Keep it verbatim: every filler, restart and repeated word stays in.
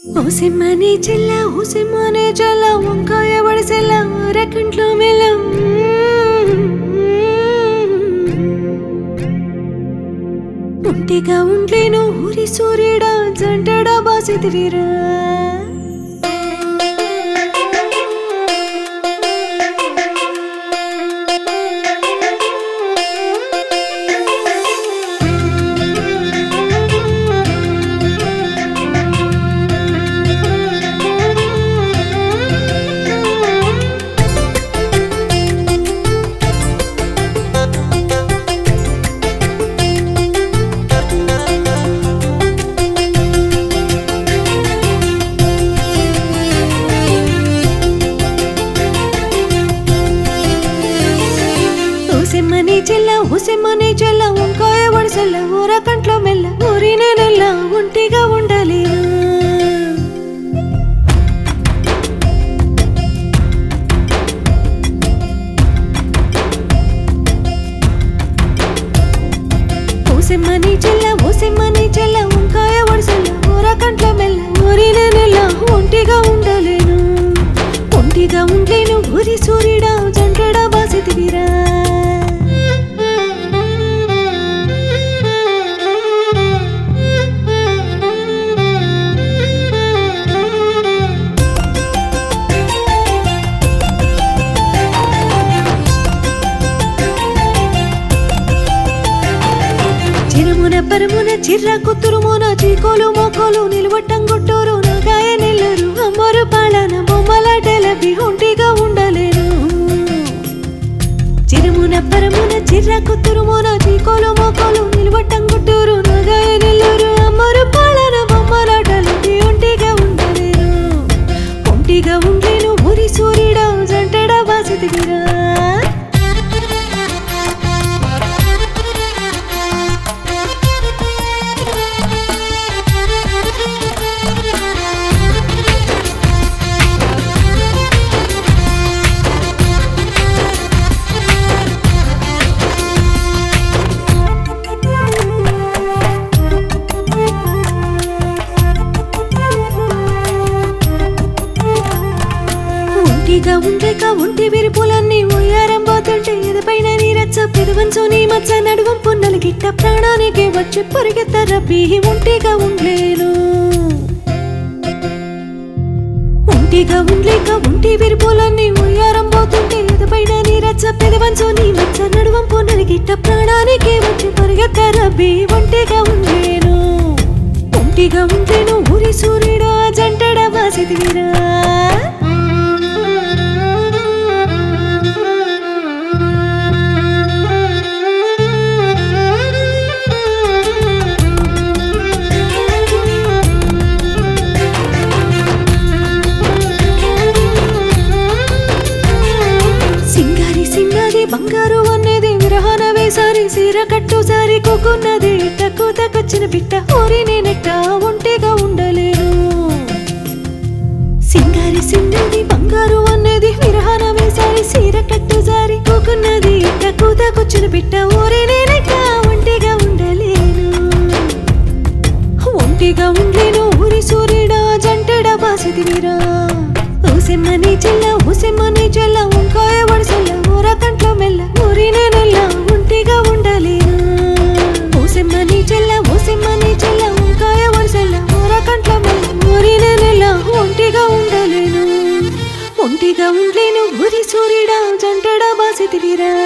ఓసిమ్మని చెల్ల ఓసిమ్మని చెల్ల వంకాయ వడిసెల్ల రెక్కంట్లో మెల్లం ఒంటిగా ఉంట్లేను ఊరి సూర్యుడా జంటడా బాసిదివిరా ఓసిమ్మని చెల్ల ఓసిమ్మని చెల్ల వంకాయ వడిసెల్ల ఊర కంట్లో మెల్ల ఊరినే నెల్ల ఒంటిగా ఉండలేను ఓసిమ్మని చెల్ల ఓసిమ్మని చెల్ల వంకాయ వడిసెల్ల ఊర కంట్లో మెల్ల ఊరినే నెల్ల ఒంటిగా ఉండలేను ఒంటిగా ఉండలేను ఊరి సూర్యుడా జంటడా బాసిదివిరా చిరుమున పరమున చిర్రకు తురుమున చీకోలు మోకోలు నిలబట్టం గుట్టూరు నాగాయ నెల్లరు అమ్మరు పాలన బొమ్మలాటలపి ఒంటిగా ఉండలేను చిరుమున పరమున చిర్రకు తురుమున చీకోలు మోకోలు నిలబట్టం గుట్టూరు నాగాయ నెల్లరు అమ్మరు పాలన బొమ్మలాటలపి ఒంటిగా ఉండలేను ఒంటిగా ఉండలేను ఊరి సూర్యుడా జంటడా బాసిదివిరా ఒంటిగా ఉండేక ఒంటి విరుపులన్నీ ఉయ్యారం పోతుంటే ఎదపైన నీరచ్చ పెదవంచు నీ మచ్చ నడువం పున్నలు గిట్ట ప్రాణానికి వచ్చి పరిగెత్తరబ్బి ఒంటిగా ఉండలేను ఒంటిగా ఉండలేక ఒంటి విరుపులన్నీ ఉయ్యారం పోతుంటే ఎదపైన నీరచ్చ పెదవంచు నీ మచ్చ నడువం పున్నలు గిట్ట ప్రాణానికి వచ్చి పరిగెత్తరబ్బి ఒంటిగా ఉండలేను ఒంటిగా ఉండలేను ఊరి సూర్యుడా జంటడా బాసిదివిరా బంగారు అనేది విరహాన వేసారి సీర కట్టు సారి కూకున్నది టక్కు తక్కొచ్చిన బిట్ట ఊరి నేనెట్ట ఒంటిగా ఉండలేను సింగారి సింగది బంగారు అనేది విరహాన వేసారి సీర కట్టు సారి కూకున్నది టక్కు తక్కొచ్చిన బిట్ట ఊరి నేనెట్ట ఒంటిగా ఉండలేను ఒంటిగా ఉండలేను ఊరి సూర్యుడా జంటడా బాసిదివిరా ఓసిమ్మని చెల్ల ఓసిమ్మని చెల్ల వంకాయ వడిసెల్ల ఊర కంట్లో మెల్ల ఊరినే నెల్ల ఒంటిగా ఉండలేను ఓసిమ్మని చెల్ల ఓసిమ్మని చెల్ల వంకాయ వడిసెల్ల ఊర కంట్లో మెల్ల ఊరినే నెల్ల ఒంటిగా ఉండలేను ఒంటిగా ఉండలేను ఊరి సూర్యుడా జంటడా బాసిదివిరా